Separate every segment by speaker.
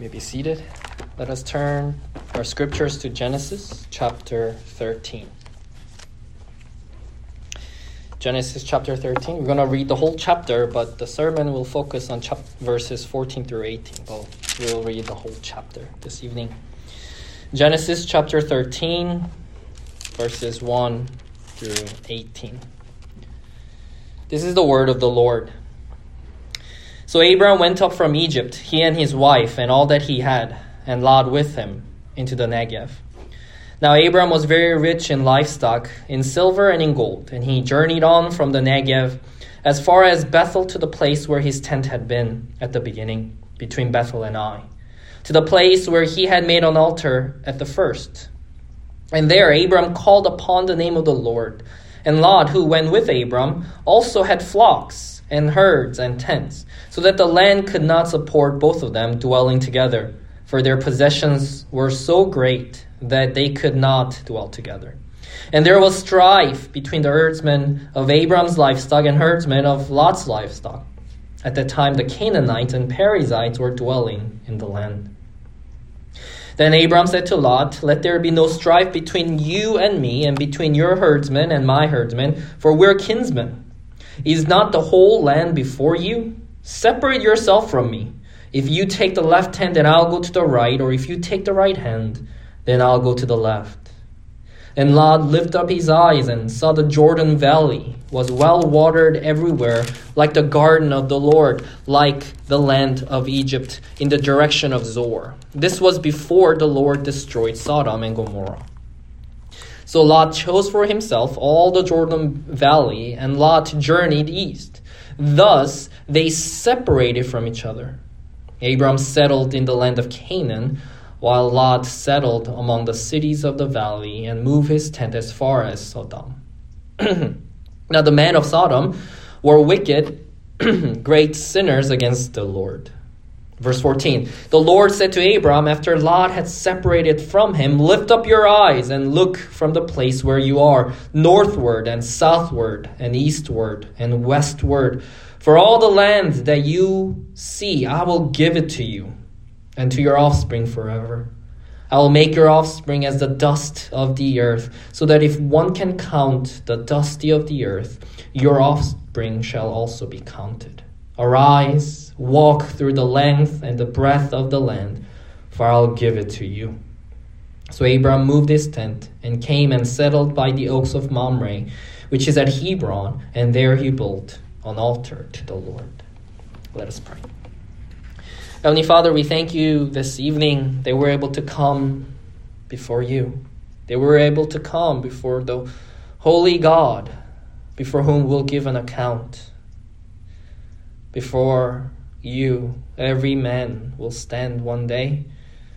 Speaker 1: may be seated. Let us turn our scriptures to Genesis chapter 13. Genesis chapter 13. We're going to read the whole chapter, but the sermon will focus on verses 14 through 18. But we'll read the whole chapter this evening. Genesis chapter 13, verses 1 through 18. This is the word of the Lord. So Abram went up from Egypt, he and his wife and all that he had, and Lot with him, into the Negev. Now Abram was very rich in livestock, in silver and in gold, and he journeyed on from the Negev as far as Bethel to the place where his tent had been at the beginning, between Bethel and Ai, to the place where he had made an altar at the first. And there Abram called upon the name of the Lord. And Lot, who went with Abram, also had flocks and herds and tents, so that the land could not support both of them dwelling together, for their possessions were so great that they could not dwell together. And there was strife between the herdsmen of Abram's livestock and herdsmen of Lot's livestock. At that time the Canaanites and Perizzites were dwelling in the land. Then Abram said to Lot, "Let there be no strife between you and me, and between your herdsmen and my herdsmen, for we're kinsmen. Is not the whole land before you? Separate yourself from me. If you take the left hand, then I'll go to the right, or if you take the right hand, then I'll go to the left." And Lot lifted up his eyes and saw the Jordan Valley was well watered everywhere, like the garden of the Lord, like the land of Egypt, in the direction of Zoar. This was before the Lord destroyed Sodom and Gomorrah. So Lot chose for himself all the Jordan Valley, and Lot journeyed east. Thus they separated from each other. Abram settled in the land of Canaan, while Lot settled among the cities of the valley and moved his tent as far as Sodom. Now the men of Sodom were wicked, great sinners against the Lord. Verse 14, the Lord said to Abram after Lot had separated from him, "Lift up your eyes and look from the place where you are, northward and southward and eastward and westward. For all the land that you see, I will give it to you and to your offspring forever. I will make your offspring as the dust of the earth, so that if one can count the dusty of the earth, your offspring shall also be counted. Arise, walk through the length and the breadth of the land, for I'll give it to you." So Abram moved his tent and came and settled by the oaks of Mamre, which is at Hebron, and there he built an altar to the Lord. Let us pray. Heavenly Father, we thank you this evening that we're able to come before you. That we're able to come before the holy God, before whom we'll give an account. Before you, every man will stand one day,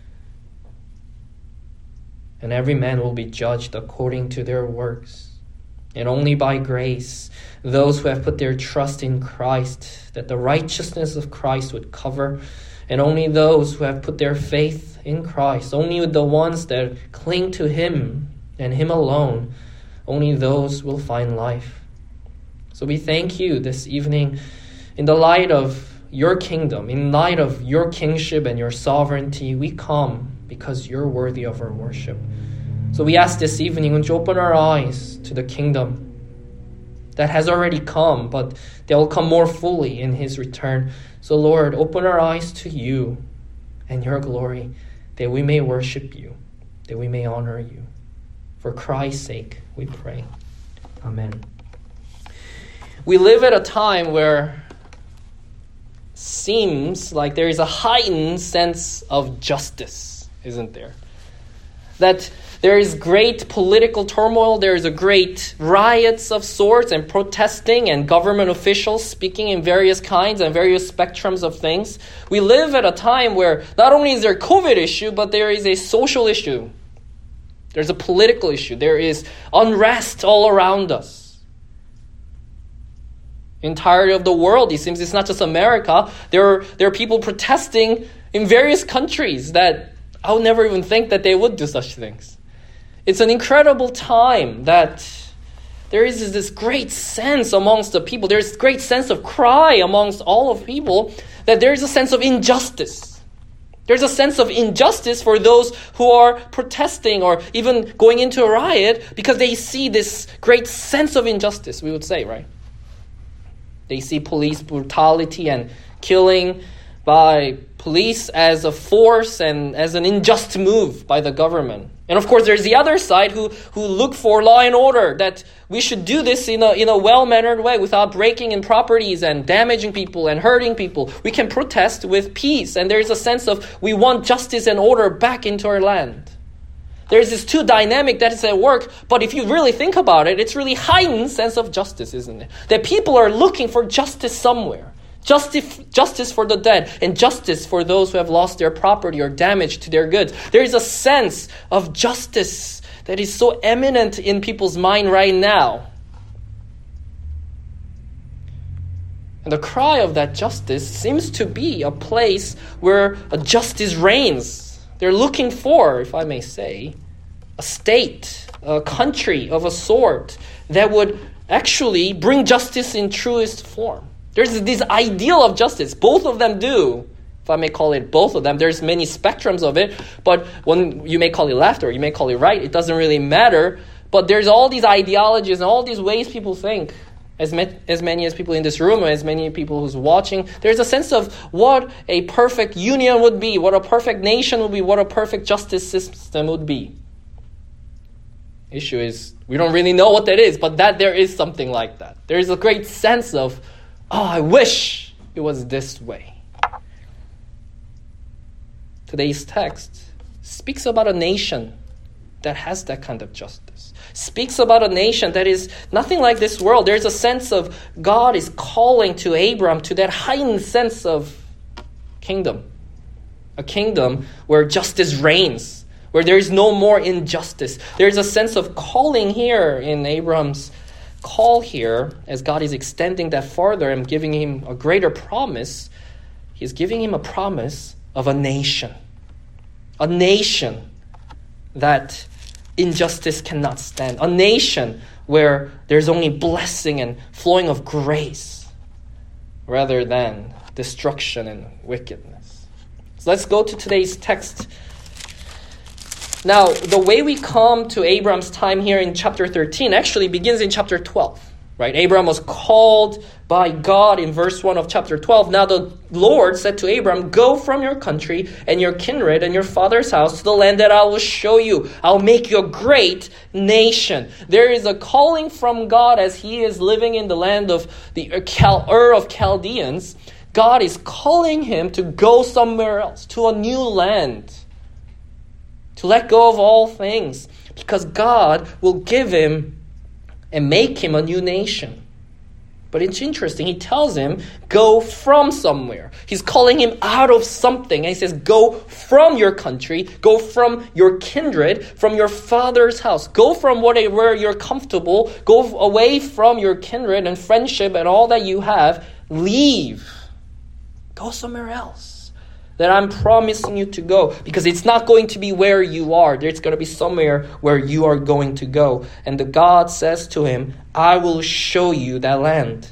Speaker 1: and every man will be judged according to their works. And only by grace, those who have put their trust in Christ, that the righteousness of Christ would cover, and only those who have put their faith in Christ, only the ones that cling to Him and Him alone, only those will find life. So we thank you this evening in the light of your kingdom, in light of your kingship and your sovereignty. We come because you're worthy of our worship. So we ask this evening, would you open our eyes to the kingdom that has already come, but that will come more fully in his return. So Lord, open our eyes to you and your glory, that we may worship you, that we may honor you. For Christ's sake, we pray. Amen. We live at a time where seems like there is a heightened sense of justice, isn't there? That there is great political turmoil, there is a great riots of sorts and protesting and government officials speaking in various kinds and various spectrums of things. We live at a time where not only is there a COVID issue, but there is a social issue. There's a political issue. There is unrest all around us. Entirety of the world, it seems it's not just America. There are people protesting in various countries that I would never even think that they would do such things. It's an incredible time that there is this great sense amongst the people. There's great sense of cry amongst all of people that there is a sense of injustice. There's a sense of injustice for those who are protesting or even going into a riot because they see this great sense of injustice, we would say, right? They see police brutality and killing by police as a force and as an unjust move by the government. And of course, there's the other side who look for law and order, that we should do this in a well-mannered way without breaking in properties and damaging people and hurting people. We can protest with peace. And there's a sense of we want justice and order back into our land. There's this two dynamic that is at work, but if you really think about it, it's really heightened sense of justice, isn't it? That people are looking for justice somewhere. Justice for the dead and justice for those who have lost their property or damage to their goods. There is a sense of justice that is so eminent in people's mind right now. And the cry of that justice seems to be a place where a justice reigns. They're looking for, if I may say, a state, a country of a sort that would actually bring justice in truest form. There's this ideal of justice. Both of them do. If I may call it both of them. There's many spectrums of it. But when you may call it left or you may call it right, it doesn't really matter. But there's all these ideologies and all these ways people think. As many as people in this room, as many people who's watching, there's a sense of what a perfect union would be, what a perfect nation would be, what a perfect justice system would be. Issue is, we don't really know what that is, but that there is something like that. There is a great sense of, oh, I wish it was this way. Today's text speaks about a nation that has that kind of justice. Speaks about a nation that is nothing like this world. There's a sense of God is calling to Abram to that heightened sense of kingdom. A kingdom where justice reigns, where there is no more injustice. There's a sense of calling here in Abram's call here, as God is extending that farther and giving him a greater promise. He's giving him a promise of a nation that injustice cannot stand, a nation where there's only blessing and flowing of grace rather than destruction and wickedness. So let's go to today's text. Now, the way we come to Abram's time here in chapter 13 actually begins in chapter 12, right? Abram was called by God in verse 1 of chapter 12. Now the Lord said to Abram, "Go from your country and your kindred and your father's house to the land that I will show you. I'll make you a great nation." There is a calling from God as he is living in the land of the Ur of Chaldeans. God is calling him to go somewhere else, to a new land, to let go of all things, because God will give him and make him a new nation. But it's interesting. He tells him, go from somewhere. He's calling him out of something. And he says, go from your country, go from your kindred, from your father's house. Go from where you're comfortable. Go away from your kindred and friendship and all that you have. Leave. Go somewhere else that I'm promising you to go, because it's not going to be where you are. There's going to be somewhere where you are going to go. And the God says to him, I will show you that land.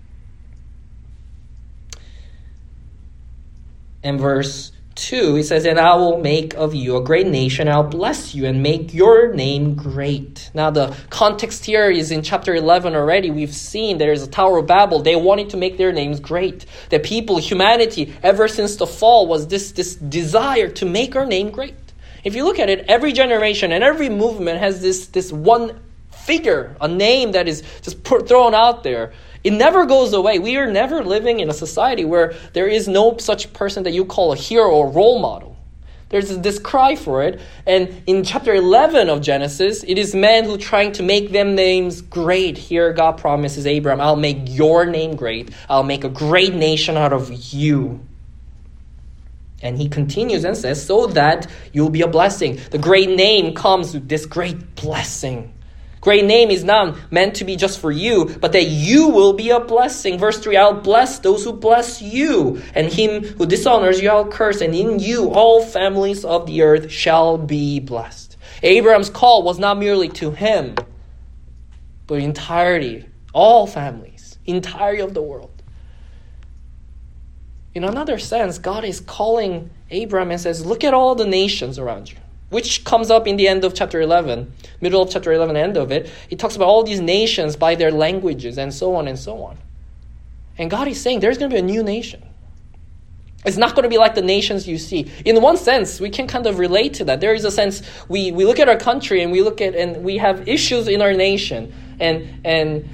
Speaker 1: And verse 2, he says, and I will make of you a great nation. I'll bless you and make your name great. Now the context here is in chapter 11 already. We've seen there is a Tower of Babel. They wanted to make their names great. The people, humanity, ever since the fall was this desire to make our name great. If you look at it, every generation and every movement has this one figure, a name that is just thrown out there. It never goes away. We are never living in a society where there is no such person that you call a hero or role model. There's this cry for it. And in chapter 11 of Genesis, it is men who are trying to make them names great. Here God promises Abram, I'll make your name great. I'll make a great nation out of you. And he continues and says, so that you'll be a blessing. The great name comes with this great blessing. Great name is not meant to be just for you, but that you will be a blessing. Verse 3, I'll bless those who bless you, and him who dishonors you I'll curse, and in you all families of the earth shall be blessed. Abraham's call was not merely to him, but entirety, all families, entirety of the world. In another sense, God is calling Abram and says, look at all the nations around you, which comes up in the end of chapter 11, middle of chapter 11, end of it. He talks about all these nations by their languages and so on and so on. And God is saying there's going to be a new nation. It's not going to be like the nations you see. In one sense, we can kind of relate to that. There is a sense we look at our country and we have issues in our nation, and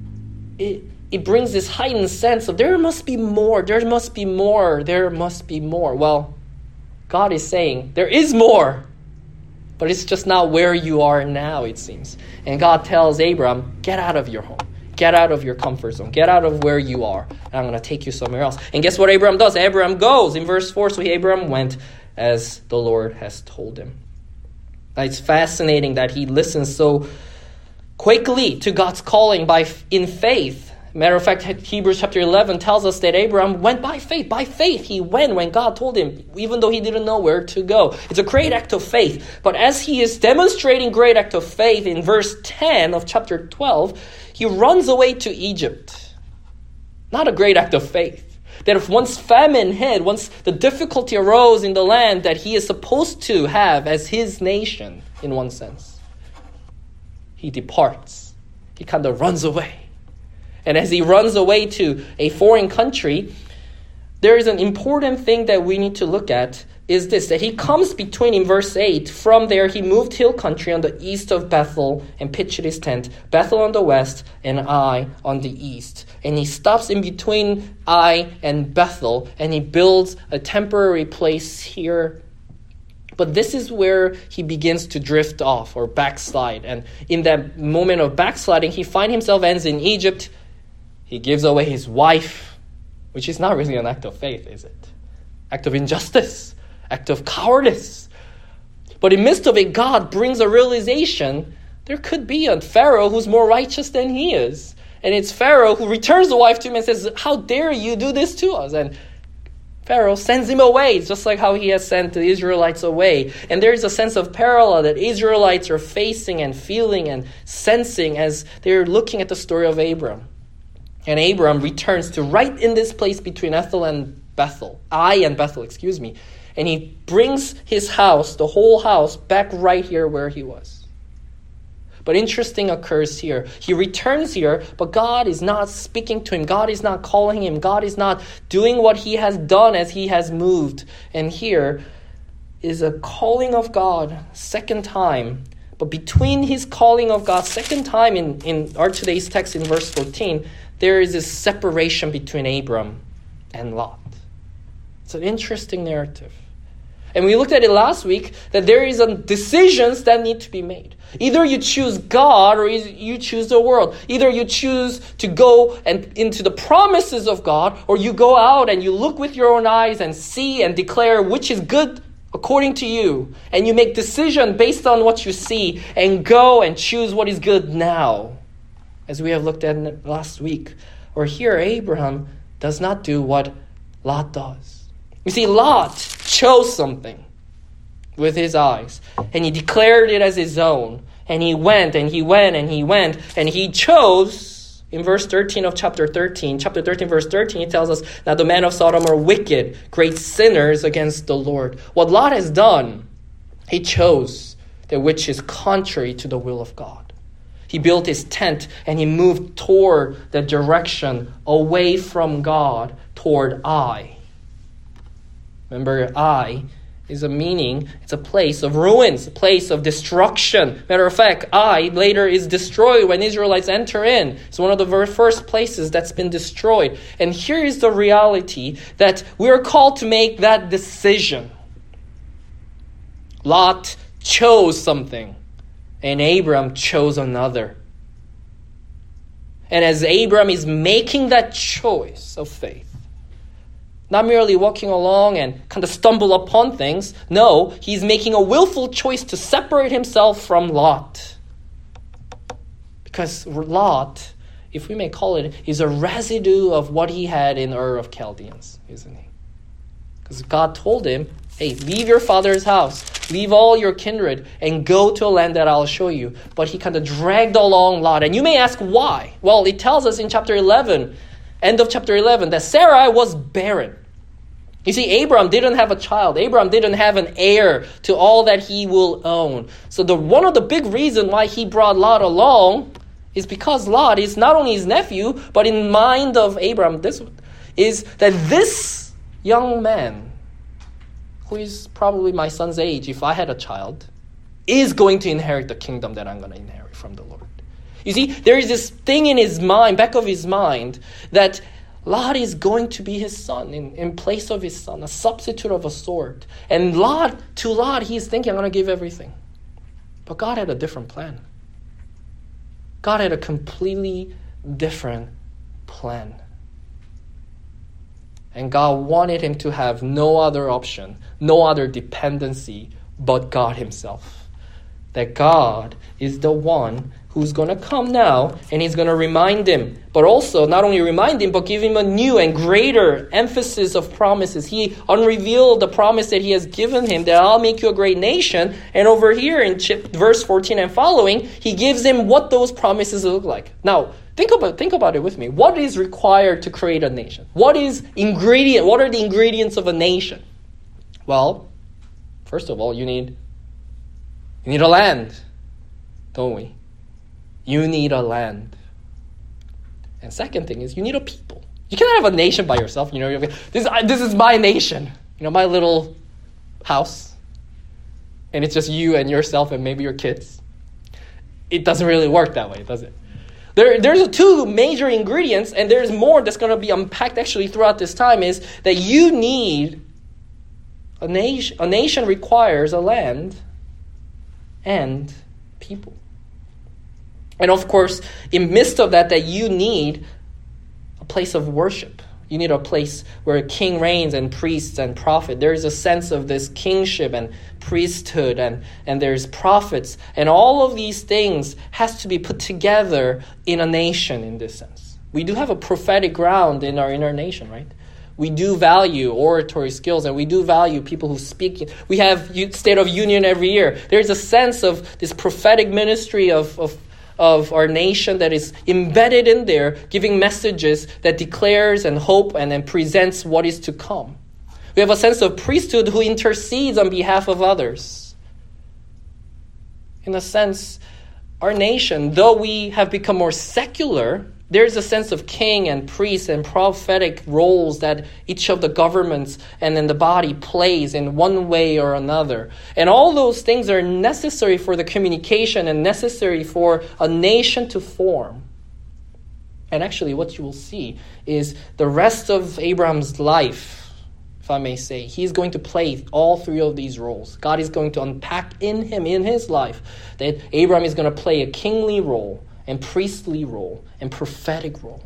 Speaker 1: it brings this heightened sense of there must be more, there must be more, there must be more. Well, God is saying there is more, but it's just not where you are now, it seems. And God tells Abram, get out of your home. Get out of your comfort zone. Get out of where you are. And I'm going to take you somewhere else. And guess what Abram does? Abram goes. In verse 4, so Abram went as the Lord has told him. Now, it's fascinating that he listens so quickly to God's calling in faith. Matter of fact, Hebrews chapter 11 tells us that Abram went by faith. By faith, he went when God told him, even though he didn't know where to go. It's a great act of faith. But as he is demonstrating great act of faith in verse 10 of chapter 12, he runs away to Egypt. Not a great act of faith. That if once famine hit, once the difficulty arose in the land that he is supposed to have as his nation, in one sense, he departs. He kind of runs away. And as he runs away to a foreign country, there is an important thing that we need to look at is this, that he comes between, in verse 8, from there he moved hill country on the east of Bethel and pitched his tent, Bethel on the west and Ai on the east. And he stops in between Ai and Bethel, and he builds a temporary place here. But this is where he begins to drift off or backslide. And in that moment of backsliding, he finds himself ends in Egypt. He gives away his wife, which is not really an act of faith, is it? Act of injustice, act of cowardice. But in the midst of it, God brings a realization there could be a Pharaoh who's more righteous than he is. And it's Pharaoh who returns the wife to him and says, how dare you do this to us? And Pharaoh sends him away, just like how he has sent the Israelites away. And there is a sense of parallel that Israelites are facing and feeling and sensing as they're looking at the story of Abram. And Abram returns to right in this place between Ai and Bethel. And he brings his house, the whole house, back right here where he was. But interesting occurs here. He returns here, but God is not speaking to him. God is not calling him. God is not doing what he has done as he has moved. And here is a calling of God, second time. But between his calling of God, second time in our today's text in verse 14, there is this separation between Abram and Lot. It's an interesting narrative. And we looked at it last week that there is decisions that need to be made. Either you choose God or you choose the world. Either you choose to go and into the promises of God, or you go out and you look with your own eyes and see and declare which is good according to you. And you make decision based on what you see and go and choose what is good now, as we have looked at last week. Or here, Abraham does not do what Lot does. You see, Lot chose something with his eyes, and he declared it as his own. And he went, and he went, and he went, and he chose. In verse 13 of chapter 13, verse 13, it tells us, now the men of Sodom are wicked, great sinners against the Lord. What Lot has done, he chose that which is contrary to the will of God. He built his tent and he moved toward the direction away from God toward Ai. Remember, Ai is a meaning, it's a place of ruins, a place of destruction. Matter of fact, Ai later is destroyed when Israelites enter in. It's one of the very first places that's been destroyed. And here is the reality that we are called to make that decision. Lot chose something, and Abram chose another. And as Abram is making that choice of faith, not merely walking along and kind of stumble upon things. No, he's making a willful choice to separate himself from Lot. Because Lot, if we may call it, is a residue of what he had in Ur of Chaldeans, isn't he? Because God told him, hey, leave your father's house, leave all your kindred, and go to a land that I'll show you. But he kind of dragged along Lot. And you may ask why. Well, it tells us in chapter 11, end of chapter 11, that Sarai was barren. You see, Abraham didn't have a child. Abraham didn't have an heir to all that he will own. So one of the big reasons why he brought Lot along is because Lot is not only his nephew, but in mind of Abraham, this is that this young man, who is probably my son's age if I had a child, is going to inherit the kingdom that I'm going to inherit from the Lord. You see, there is this thing in his mind, back of his mind, that Lot is going to be his son in place of his son, a substitute of a sort. And to Lot, he's thinking, I'm going to give everything. But God had a different plan. God had a completely different plan. And God wanted him to have no other option, no other dependency but God himself. That God is the one who's going to come now, and he's going to remind him. But also, not only remind him, but give him a new and greater emphasis of promises. He unrevealed the promise that he has given him, that I'll make you a great nation. And over here in verse 14 and following, he gives him what those promises look like. Now, think about it with me. What is required to create a nation? What are the ingredients of a nation? Well, first of all, you need a land, don't we? You need a land. And second thing is, you need a people. You cannot have a nation by yourself. This is my nation. My little house. And it's just you and yourself and maybe your kids. It doesn't really work that way, does it? There's two major ingredients, and there's more that's going to be unpacked actually throughout this time, is that you need a nation. A nation requires a land and people. And of course, in midst of that you need a place of worship. You need a place where a king reigns and priests and prophet. There is a sense of this kingship and priesthood and there's prophets. And all of these things has to be put together in a nation in this sense. We do have a prophetic ground in our nation, right? We do value oratory skills, and we do value people who speak. We have State of Union every year. There's a sense of this prophetic ministry of our nation that is embedded in there, giving messages that declares and hope and then presents what is to come. We have a sense of priesthood who intercedes on behalf of others. In a sense, our nation, though we have become more secular, there's a sense of king and priest and prophetic roles that each of the governments and then the body plays in one way or another. And all those things are necessary for the communication and necessary for a nation to form. And actually what you will see is the rest of Abraham's life, if I may say, he's going to play all three of these roles. God is going to unpack in his life, that Abraham is going to play a kingly role, and priestly role, and prophetic role.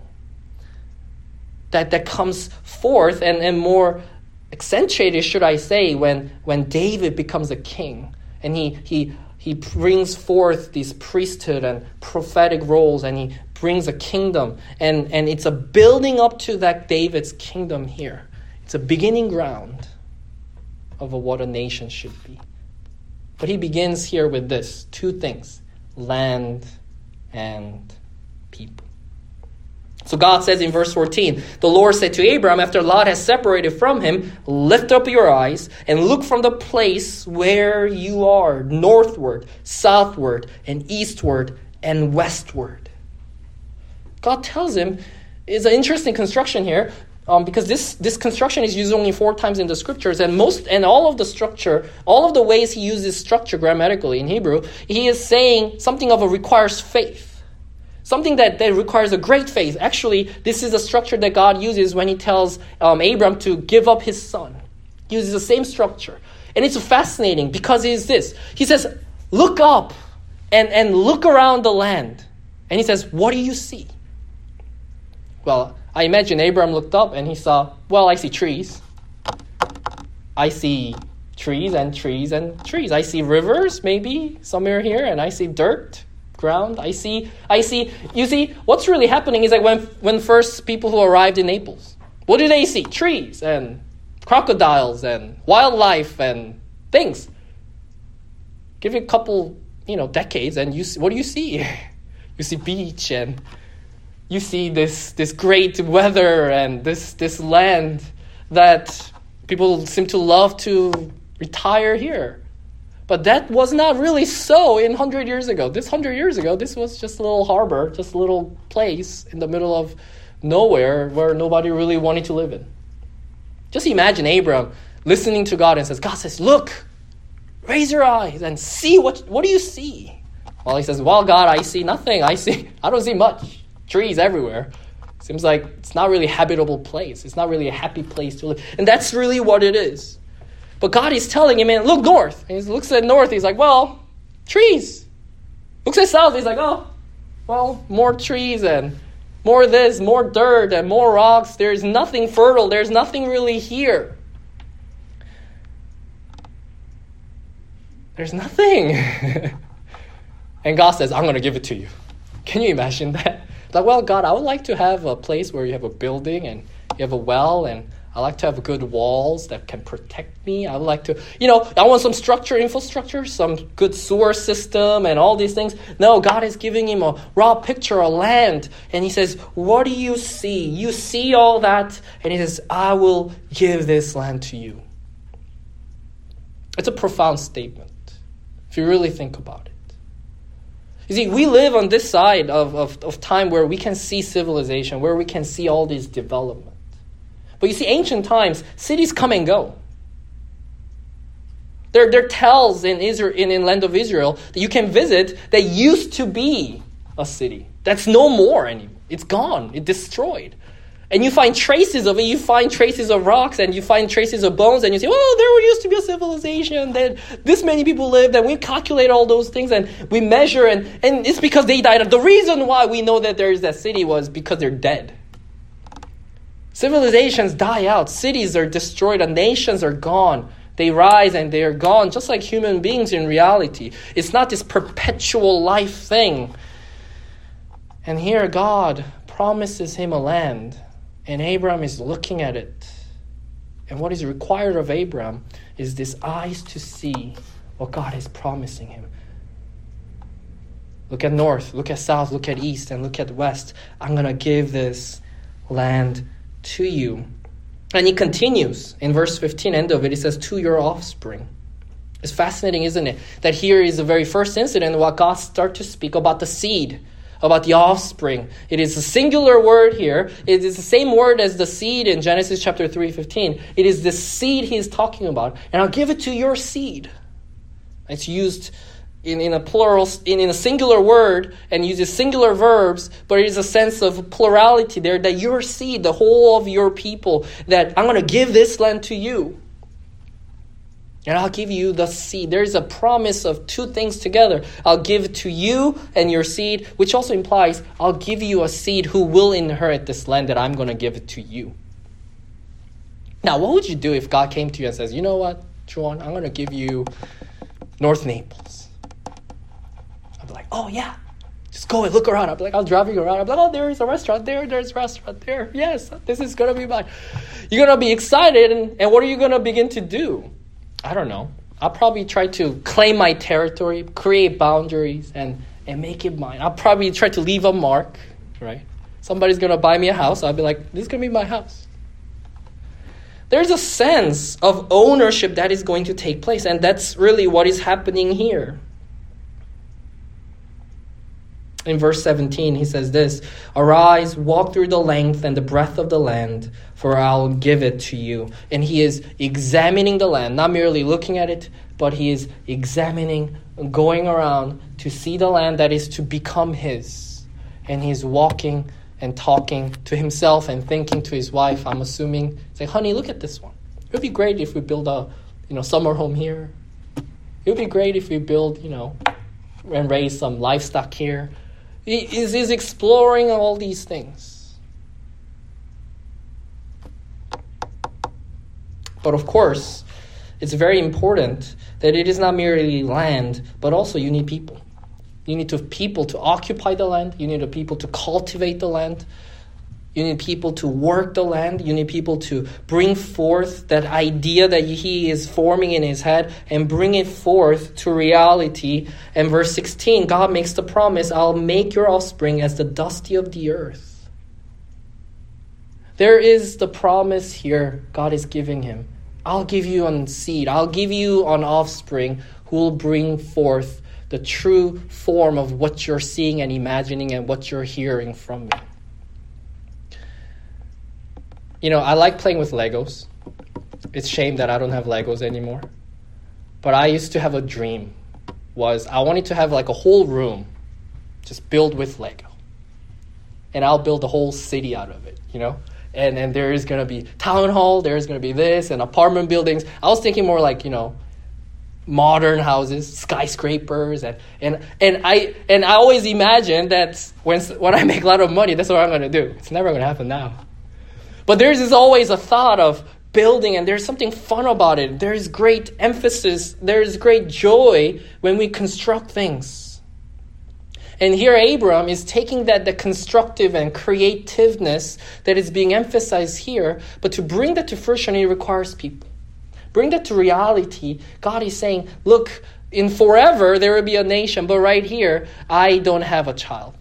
Speaker 1: That comes forth and more accentuated, should I say, when David becomes a king. And he brings forth these priesthood and prophetic roles, and he brings a kingdom. And it's a building up to that David's kingdom here. It's a beginning ground of what a nation should be. But he begins here with this, two things: land and people. So God says in verse 14, the Lord said to Abraham, after Lot has separated from him, lift up your eyes and look from the place where you are, northward, southward, and eastward, and westward. God tells him, it's an interesting construction here, because this construction is used only 4 times in the scriptures, and all of the structure, all of the ways he uses structure grammatically in Hebrew, he is saying something of a requires faith. Something that requires a great faith. Actually, this is a structure that God uses when he tells Abram to give up his son. He uses the same structure. And it's fascinating because it is this. He says, look up and look around the land. And he says, what do you see? Well, I imagine Abraham looked up and he saw, well, I see trees. I see trees and trees and trees. I see rivers, maybe, somewhere here, and I see dirt, ground. I see, you see, what's really happening is like when first people who arrived in Naples, what do they see? Trees and crocodiles and wildlife and things. Give it a couple, decades and what do you see? You see beach and you see this great weather and this land that People seem to love to retire here. But that was not really so in 100 years ago. This 100 years ago, this was just a little harbor, just a little place in the middle of nowhere where nobody really wanted to live in. Just imagine Abram listening to God and says, God says, look, raise your eyes and see what do you see? Well, he says, well, God, I see nothing. I don't see much. Trees everywhere. Seems like it's not really a habitable place. It's not really a happy place to live. And that's really what it is. But God is telling him, man, look north. And he looks at north. He's like, well, trees. Looks at south. He's like, oh, well, more trees and more this, more dirt and more rocks. There's nothing fertile. There's nothing really here. There's nothing. And God says, I'm going to give it to you. Can you imagine that? Like, well, God, I would like to have a place where you have a building and you have a well, and I like to have good walls that can protect me. I would like to, I want some infrastructure, some good sewer system and all these things. No, God is giving him a raw picture of land. And he says, what do you see? You see all that? And he says, I will give this land to you. It's a profound statement, if you really think about it. You see, we live on this side of time where we can see civilization, where we can see all these development. But you see, ancient times, cities come and go. There are towns in Israel, in land of Israel, that you can visit that used to be a city. That's no more anymore. It's gone. It's destroyed. And you find traces of it. You find traces of rocks and you find traces of bones. And you say, oh, there used to be a civilization that this many people lived. And we calculate all those things and we measure. And it's because they died. The reason why we know that there is that city was because they're dead. Civilizations die out. Cities are destroyed. And nations are gone. They rise and they are gone. Just like human beings in reality. It's not this perpetual life thing. And here God promises him a land. And Abram is looking at it. And what is required of Abram is this eyes to see what God is promising him. Look at north, look at south, look at east, and look at west. I'm going to give this land to you. And he continues in verse 15, end of it. He says, to your offspring. It's fascinating, isn't it? That here is the very first incident where God starts to speak about the seed. About the offspring. It is a singular word here. It is the same word as the seed in Genesis chapter 3:15. It is the seed he is talking about. And I'll give it to your seed. It's used in a plural, in a singular word and uses singular verbs, but it is a sense of plurality there, that your seed, the whole of your people, that I'm going to give this land to you. And I'll give you the seed. There's a promise of two things together. I'll give to you and your seed, which also implies I'll give you a seed who will inherit this land that I'm going to give it to you. Now, what would you do if God came to you and says, you know what, Juan, I'm going to give you North Naples? I'd be like, oh yeah, just go and look around. I'd be like, I'll drive you around. I'd be like, oh, there is a restaurant there. There's a restaurant there. Yes, this is going to be mine. You're going to be excited. And what are you going to begin to do? I don't know. I'll probably try to claim my territory, create boundaries, and make it mine. I'll probably try to leave a mark, right? Somebody's going to buy me a house. I'll be like, this is going to be my house. There's a sense of ownership that is going to take place, and that's really what is happening here. In verse 17, he says this, arise, walk through the length and the breadth of the land, for I'll give it to you. And he is examining the land, not merely looking at it, but he is examining, going around to see the land that is to become his. And he's walking and talking to himself and thinking to his wife, I'm assuming, say, honey, look at this one. It would be great if we build a summer home here. It would be great if we build, and raise some livestock here. He's exploring all these things. But of course, it's very important that it is not merely land, but also you need people. You need people to occupy the land. You need people to cultivate the land. You need people to work the land. You need people to bring forth that idea that he is forming in his head and bring it forth to reality. And verse 16, God makes the promise, I'll make your offspring as the dusty of the earth. There is the promise here God is giving him. I'll give you a seed. I'll give you an offspring who will bring forth the true form of what you're seeing and imagining and what you're hearing from me. I like playing with Legos. It's a shame that I don't have Legos anymore. But I used to have a dream. I wanted to have like a whole room just built with Lego. And I'll build a whole city out of it, And there is going to be town hall, there's going to be this, and apartment buildings. I was thinking more like, modern houses, skyscrapers, and I always imagine that when I make a lot of money, that's what I'm going to do. It's never going to happen now. But there's always a thought of building, and there's something fun about it. There's great emphasis, there's great joy when we construct things. And here Abram is taking the constructive and creativeness that is being emphasized here, but to bring that to fruition, it requires people. Bring that to reality. God is saying, look, in forever there will be a nation, but right here, I don't have a child.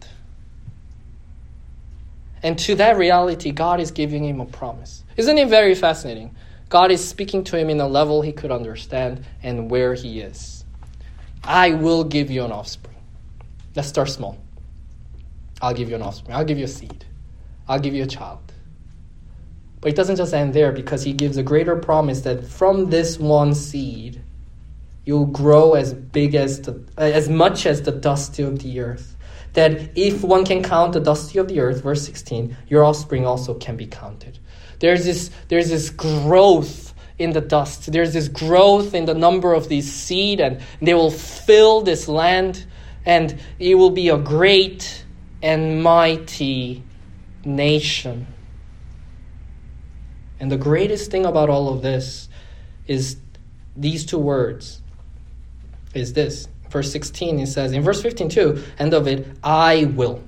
Speaker 1: And to that reality, God is giving him a promise. Isn't it very fascinating? God is speaking to him in a level he could understand and where he is. I will give you an offspring. Let's start small. I'll give you an offspring. I'll give you a seed. I'll give you a child. But it doesn't just end there, because he gives a greater promise that from this one seed, you'll grow as much as the dust of the earth. That if one can count the dust of the earth, verse 16, your offspring also can be counted. There's this growth in the dust. There's this growth in the number of these seed, and they will fill this land. And it will be a great and mighty nation. And the greatest thing about all of this is these two words. Is this. Verse 16, it says, in verse 15 too, end of it, I will.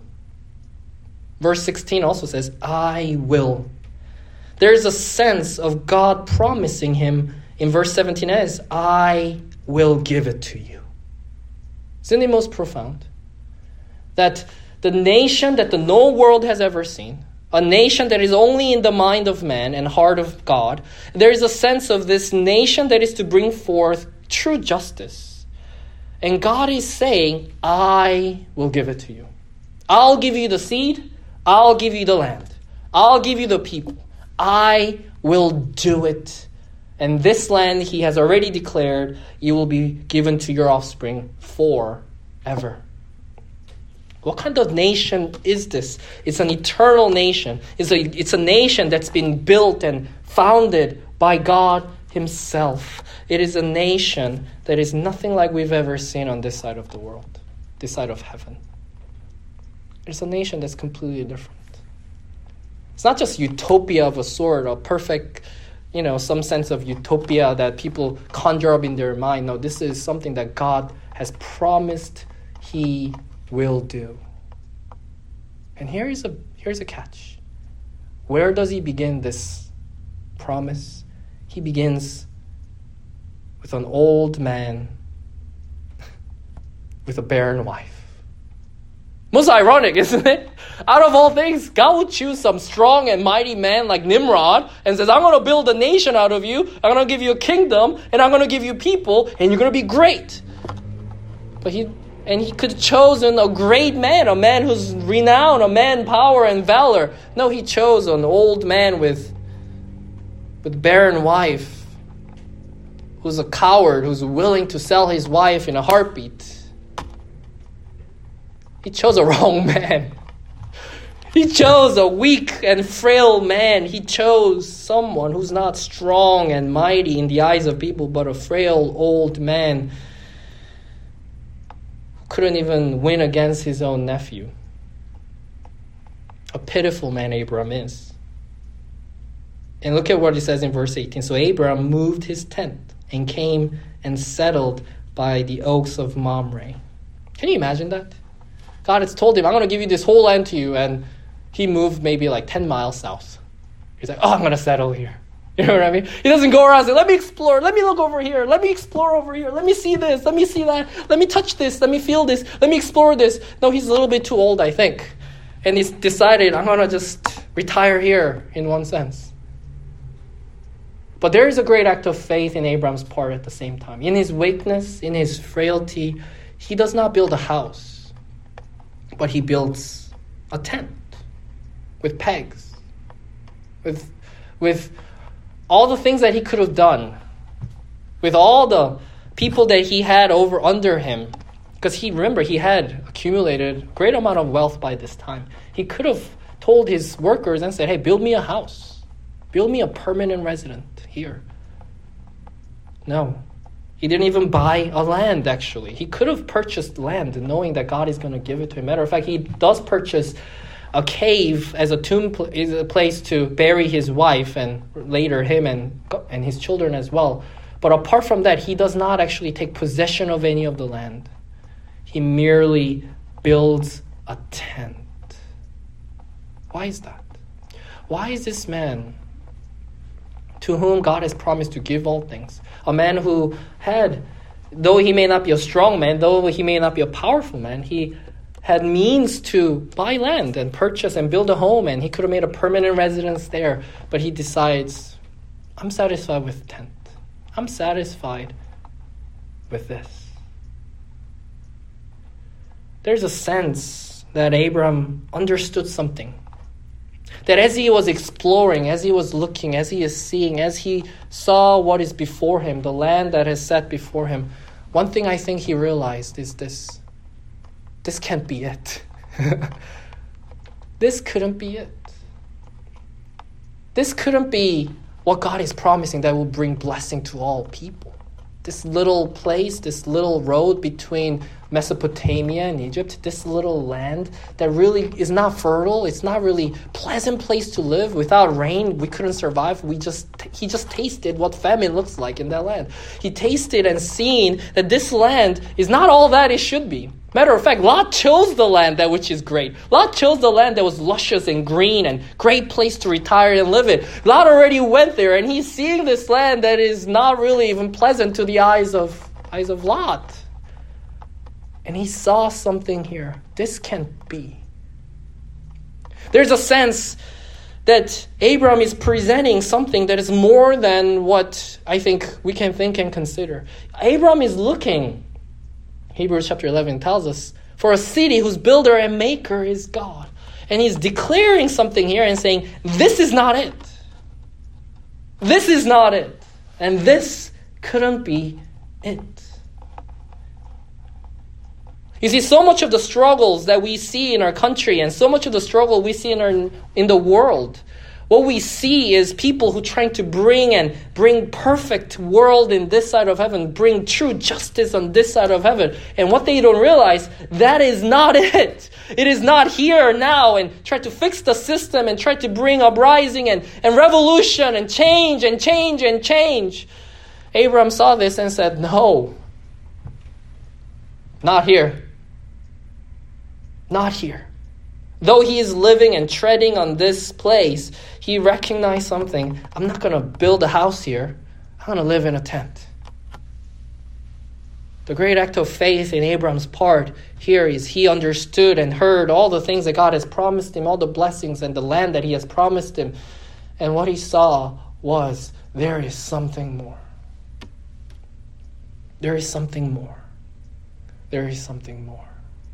Speaker 1: Verse 16 also says, I will. There's a sense of God promising him in verse 17 as, I will give it to you. Isn't it most profound? That the nation that the known world has ever seen, a nation that is only in the mind of man and heart of God, there is a sense of this nation that is to bring forth true justice. And God is saying, I will give it to you. I'll give you the seed. I'll give you the land. I'll give you the people. I will do it. And this land he has already declared, you will be given to your offspring forever. What kind of nation is this? It's an eternal nation. It's a nation that's been built and founded by God himself. It is a nation that is nothing like we've ever seen on this side of the world, this side of heaven. It's a nation that's completely different. It's not just utopia of a sort, a perfect, some sense of utopia that people conjure up in their mind. No, this is something that God has promised he will do. And here's a catch. Where does he begin this promise? He begins with an old man with a barren wife. Most ironic, isn't it? Out of all things, God would choose some strong and mighty man like Nimrod and says, I'm going to build a nation out of you. I'm going to give you a kingdom, and I'm going to give you people, and you're going to be great. But he could have chosen a great man, a man who's renowned, a man power and valor. No, he chose an old man with barren wife, who's a coward, who's willing to sell his wife in a heartbeat. He chose a wrong man. He chose a weak and frail man. He chose someone who's not strong and mighty in the eyes of people, but a frail old man who couldn't even win against his own nephew. A pitiful man Abram is. And look at what it says in verse 18. So Abram moved his tent and came and settled by the oaks of Mamre. Can you imagine that? God has told him, I'm going to give you this whole land to you. And he moved maybe like 10 miles south. He's like, I'm going to settle here. You know what I mean? He doesn't go around and say, let me explore. Let me look over here. Let me explore over here. Let me see this. Let me see that. Let me touch this. Let me feel this. Let me explore this. No, he's a little bit too old, I think. And he's decided, I'm going to just retire here in one sense. But there is a great act of faith in Abraham's part at the same time. In his weakness, in his frailty, he does not build a house, but he builds a tent with pegs, with all the things that he could have done, with all the people that he had under him. Because remember, he had accumulated a great amount of wealth by this time. He could have told his workers and said, hey, build me a house. Build me a permanent residence here. No. He didn't even buy a land, actually. He could have purchased land knowing that God is going to give it to him. Matter of fact, he does purchase a cave as a tomb, is a place to bury his wife and later him and his children as well. But apart from that, he does not actually take possession of any of the land. He merely builds a tent. Why is that? Why is this man, to whom God has promised to give all things, a man who had, though he may not be a strong man, though he may not be a powerful man, he had means to buy land and purchase and build a home, and he could have made a permanent residence there, but he decides, I'm satisfied with tent. I'm satisfied with this. There's a sense that Abraham understood something. That as he was exploring, as he was looking, as he is seeing, as he saw what is before him, the land that is set before him, one thing I think he realized is this. This can't be it. This couldn't be it. This couldn't be what God is promising that will bring blessing to all people. This little place, this little road between Mesopotamia and Egypt, this little land that really is not fertile, it's not really pleasant place to live. Without rain, we couldn't survive. He just tasted what famine looks like in that land. He tasted and seen that this land is not all that it should be. Matter of fact, Lot chose the land that which is great. Lot chose the land that was luscious and green and great place to retire and live in. Lot already went there and he's seeing this land that is not really even pleasant to the eyes of Lot. And he saw something here. This can't be. There's a sense that Abraham is presenting something that is more than what I think we can think and consider. Abraham is looking, Hebrews chapter 11 tells us, for a city whose builder and maker is God. And he's declaring something here and saying, this is not it. This is not it. And this couldn't be it. You see, so much of the struggles that we see in our country and so much of the struggle we see in the world, what we see is people who are trying to bring perfect world in this side of heaven, bring true justice on this side of heaven. And what they don't realize, that is not it. It is not here now, and try to fix the system and try to bring uprising and revolution and change and change and change. Abraham saw this and said, no, not here. Not here. Though he is living and treading on this place, he recognized something. I'm not going to build a house here. I'm going to live in a tent. The great act of faith in Abraham's part here is he understood and heard all the things that God has promised him, all the blessings and the land that he has promised him. And what he saw was, there is something more. There is something more. There is something more.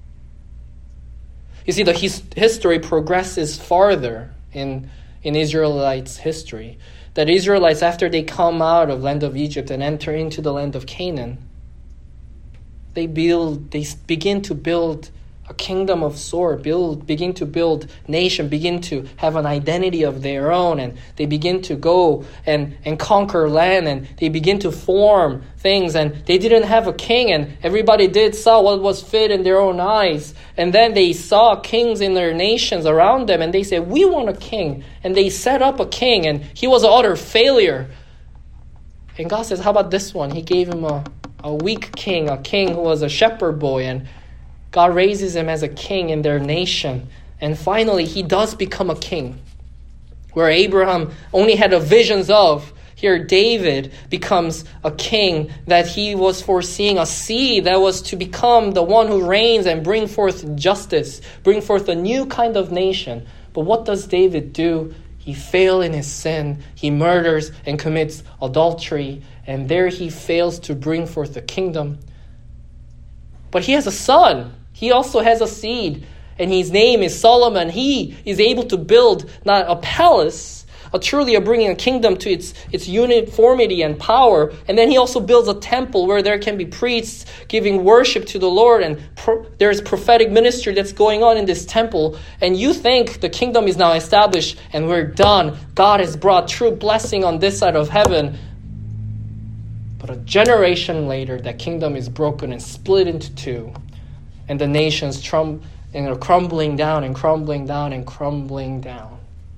Speaker 1: You see, the history progresses farther in Israelites' history. That Israelites, after they come out of land of Egypt and enter into the land of Canaan, they begin to build a kingdom of sorts, begin to build nation, begin to have an identity of their own, and they begin to go and conquer land, and they begin to form things, and they didn't have a king, and everybody saw what was fit in their own eyes, and then they saw kings in their nations around them, and they said, we want a king, and they set up a king, and he was an utter failure. And God says, how about this one? He gave him a weak king, a king who was a shepherd boy, and God raises him as a king in their nation. And finally, he does become a king. Where Abraham only had the visions of, here David becomes a king that he was foreseeing, a seed that was to become the one who reigns and bring forth justice, bring forth a new kind of nation. But what does David do? he fails in his sin. He murders and commits adultery. And there he fails to bring forth the kingdom. But he has a son. He also has a seed. And his name is Solomon. He is able to build not a palace, truly bringing a kingdom to its uniformity and power. And then he also builds a temple where there can be priests giving worship to the Lord. And there's prophetic ministry that's going on in this temple. And you think the kingdom is now established and we're done. God has brought true blessing on this side of heaven. But a generation later, that kingdom is broken and split into two. And the nations are crumbling down and crumbling down and crumbling down.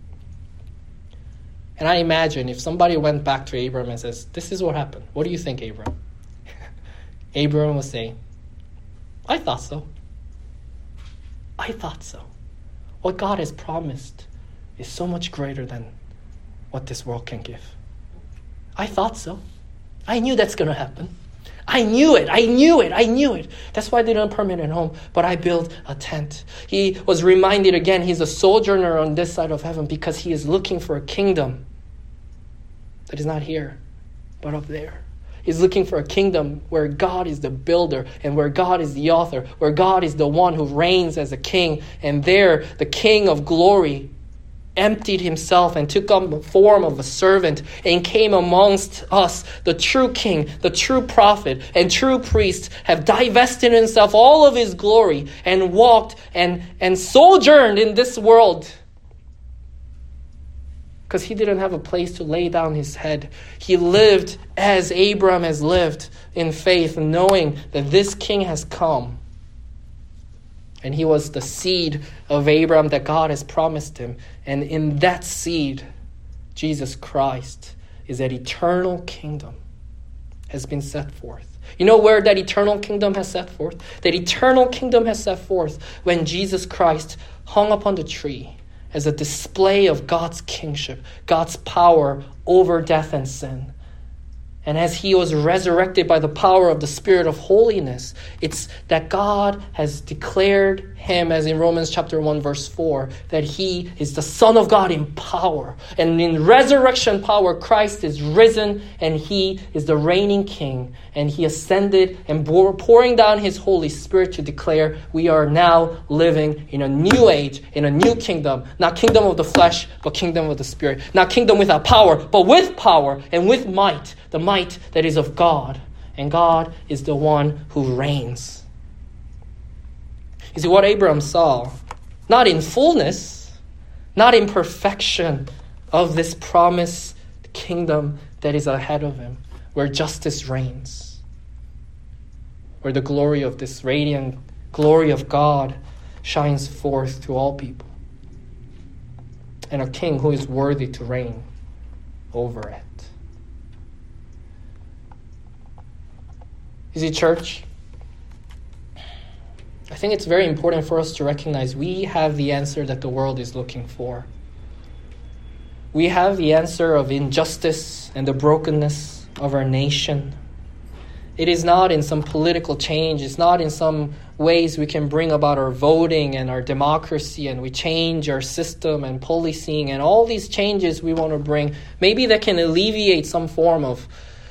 Speaker 1: And I imagine if somebody went back to Abram and says, this is what happened. What do you think, Abram? Abram will say, I thought so. I thought so. What God has promised is so much greater than what this world can give. I thought so. I knew that's going to happen. I knew it. That's why I didn't permanent home, but I built a tent. He was reminded again, he's a sojourner on this side of heaven because he is looking for a kingdom that is not here, but up there. He's looking for a kingdom where God is the builder and where God is the author, where God is the one who reigns as a king. And there, the King of glory emptied himself and took on the form of a servant and came amongst us. The true king, the true prophet, and true priest have divested himself all of his glory and walked and sojourned in this world. Because he didn't have a place to lay down his head. He lived as Abram has lived in faith, knowing that this king has come. And he was the seed of Abram that God has promised him. And in that seed, Jesus Christ is that eternal kingdom has been set forth. You know where that eternal kingdom has set forth? That eternal kingdom has set forth when Jesus Christ hung upon the tree as a display of God's kingship, God's power over death and sin. And as he was resurrected by the power of the Spirit of holiness, it's that God has declared him, as in Romans chapter 1, verse 4, that he is the Son of God in power. And in resurrection power, Christ is risen and he is the reigning king. And he ascended and pouring down his Holy Spirit to declare we are now living in a new age, in a new kingdom. Not kingdom of the flesh, but kingdom of the Spirit. Not kingdom without power, but with power and with might. The might that is of God. And God is the one who reigns. You see, what Abraham saw, not in fullness, not in perfection of this promised kingdom that is ahead of him, where justice reigns, where the glory of this radiant glory of God shines forth to all people, and a king who is worthy to reign over it. You see, church, I think it's very important for us to recognize we have the answer that the world is looking for. We have the answer of injustice and the brokenness of our nation. It is not in some political change. It's not in some ways we can bring about our voting and our democracy and we change our system and policing and all these changes we want to bring. Maybe that can alleviate some form of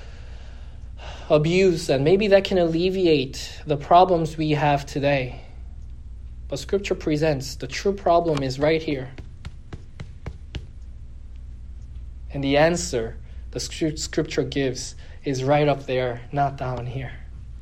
Speaker 1: abuse, and maybe that can alleviate the problems we have today. But Scripture presents the true problem is right here. And the answer the Scripture gives is right up there, not down here.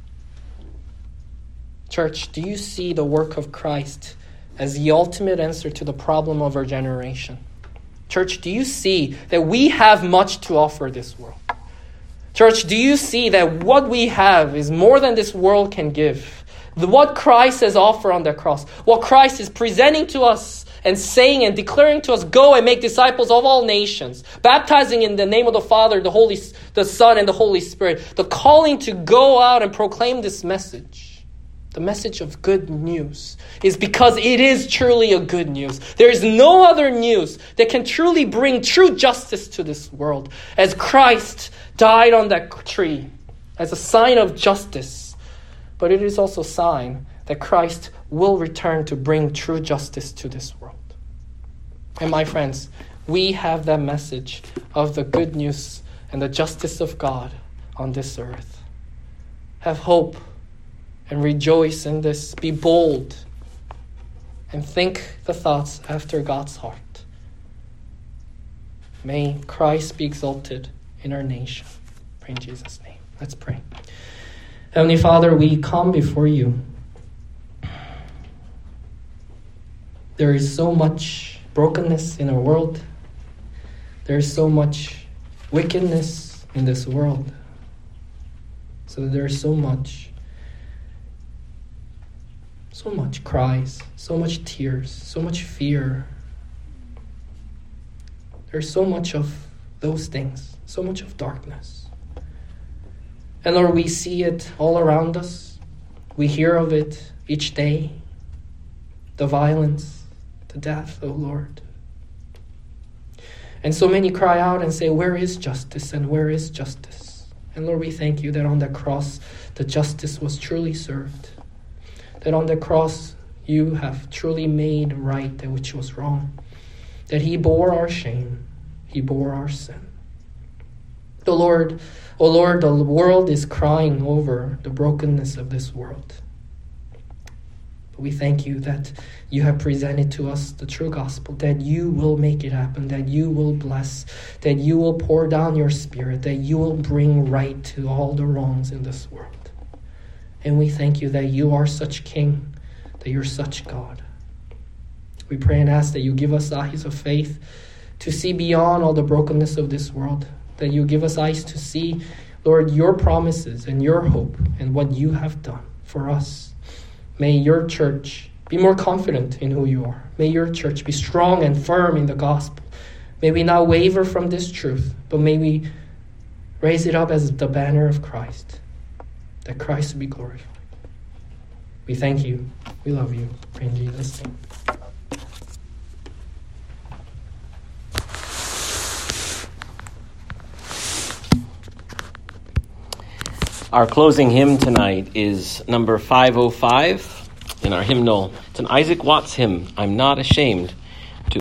Speaker 1: Church, do you see the work of Christ as the ultimate answer to the problem of our generation? Church, do you see that we have much to offer this world? Church, do you see that what we have is more than this world can give? What Christ has offered on the cross, what Christ is presenting to us and saying and declaring to us, go and make disciples of all nations, baptizing in the name of the Father, the Son, and the Holy Spirit. The calling to go out and proclaim this message, the message of good news, is because it is truly a good news. There is no other news that can truly bring true justice to this world. As Christ died on that tree as a sign of justice, but it is also a sign that Christ will return to bring true justice to this world. And my friends, we have that message of the good news and the justice of God on this earth. Have hope and rejoice in this. Be bold and think the thoughts after God's heart. May Christ be exalted in our nation. Pray in Jesus' name. Let's pray. Heavenly Father, we come before you. There is so much brokenness in our world. There is so much wickedness in this world. So there is so much cries, so much tears, so much fear. There's so much of those things, so much of darkness. And Lord, we see it all around us. We hear of it each day. The violence, the death, oh Lord. And so many cry out and say, where is justice and where is justice? And Lord, we thank you that on the cross, the justice was truly served. That on the cross, you have truly made right that which was wrong. That he bore our shame. He bore our sin. Oh Lord, the world is crying over the brokenness of this world. But we thank you that you have presented to us the true gospel, that you will make it happen, that you will bless, that you will pour down your spirit, that you will bring right to all the wrongs in this world. And we thank you that you are such King, that you're such God. We pray and ask that you give us eyes of faith to see beyond all the brokenness of this world, that you give us eyes to see, Lord, your promises and your hope and what you have done for us. May your church be more confident in who you are. May your church be strong and firm in the gospel. May we not waver from this truth, but may we raise it up as the banner of Christ, that Christ be glorified. We thank you. We love you. In Jesus' name.
Speaker 2: Our closing hymn tonight is number 505 in our hymnal. It's an Isaac Watts hymn, I'm Not Ashamed.